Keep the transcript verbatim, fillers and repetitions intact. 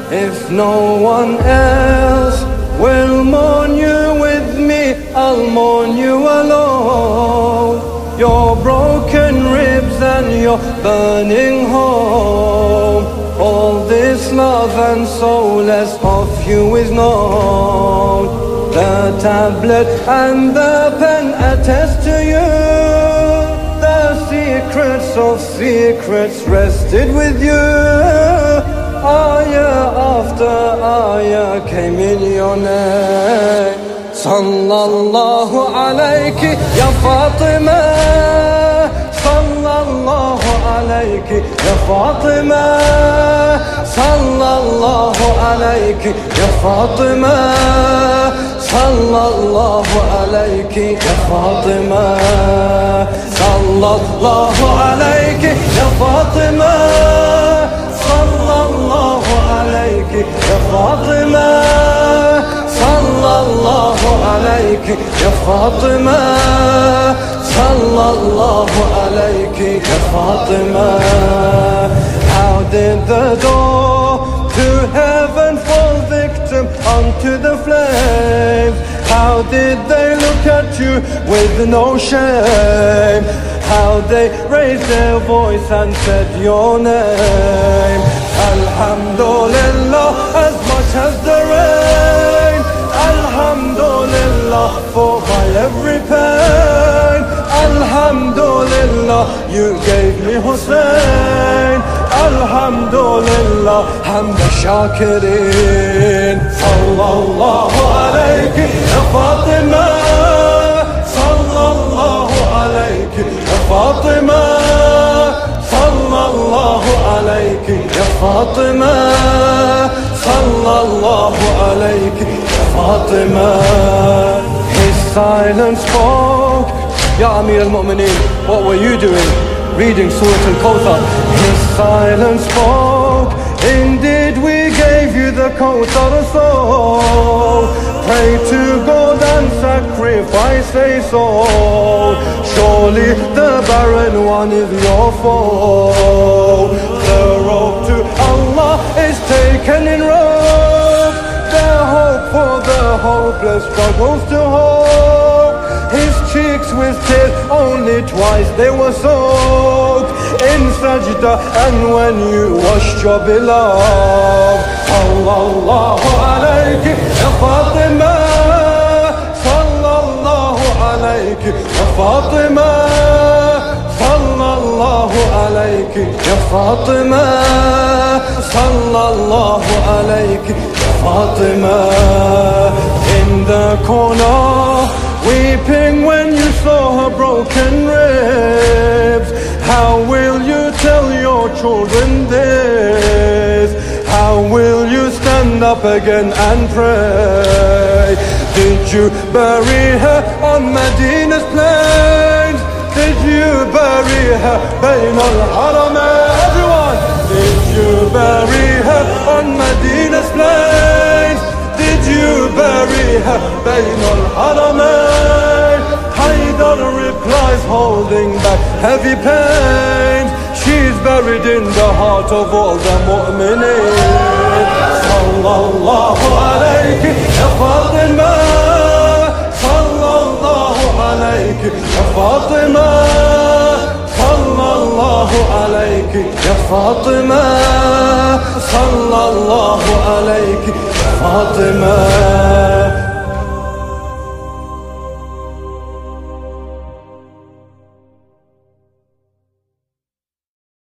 If no one else will mourn you with me, I'll mourn you alone. Your broken ribs and your burning home. All this love and so less of you is known. The tablet and the pen attest to you. The secrets of secrets rested with you. Ayah after ayah came in your name. Sallallahu alayki ya Fatima. Sallallahu alayki ya Fatima. Sallallahu alayki ya Fatima. Sallallahu alayki ya Fatima. Sallallahu alayki ya Fatima. Sallallahu alayki ya Fatima. Sallallahu alayki ya Fatima. Sallallahu alayki ya Fatima. How did the door to heaven fall victim unto the flames? How did they look at you with no shame? How they raised their voice and said your name? Alhamdulillah, as much as the rain. Alhamdulillah, for my every pain. Alhamdulillah, you gave me Hussein. Alhamdulillah, hamd shakirin. Sallallahu alayki ya Fatima. Sallallahu alayki ya Fatima. Sallallahu alayki ya Fatima. Sallallahu alayki ya Fatima. His silence spoke. Ya Amir al-Mu'mineen, what were you doing? Reading Surah Al-Kawthar. His silence spoke. Indeed we gave you the Kawthar, so pray to God and sacrifice a soul. Surely the barren one is your foe. The road to Allah is taken in rope. The hope for the hopeless struggles to hope. His cheeks with tears, only twice they were soaked in sajda, and when you washed your beloved. Sallallahu alayki ya Fatima. Sallallahu alayki ya Fatima. Sallallahu alayki ya Fatima. Sallallahu alayki ya Fatima. In the corner, weeping when you saw her broken ribs. How will you tell your children this? How will you stand up again and pray? Did you bury her on Medina's plains? Did you bury her Bayn al-Haramain? Everyone! Did you bury her on Medina's plains? Did you bury her Bayn al-Haramain? Haydar replies, holding back heavy pain. She's buried in the heart of all the mu'mineen. Sallallahu alayki ya Fatima. Sallallahu alayki ya Fatima. Sallallahu alayki ya Fatima. Sallallahu alayki ya Fatima.